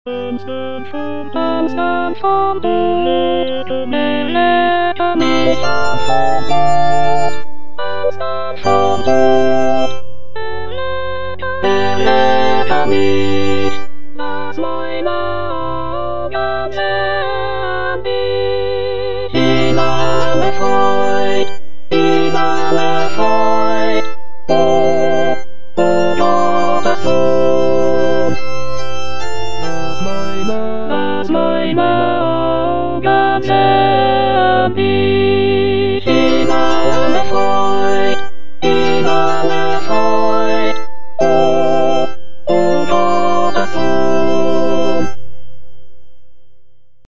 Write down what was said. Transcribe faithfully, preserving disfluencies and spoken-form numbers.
Dance and fun, dance and fun, do little me, little me, dance and fun, dance and fun, do little me, little me. That's my love and me, in a fight.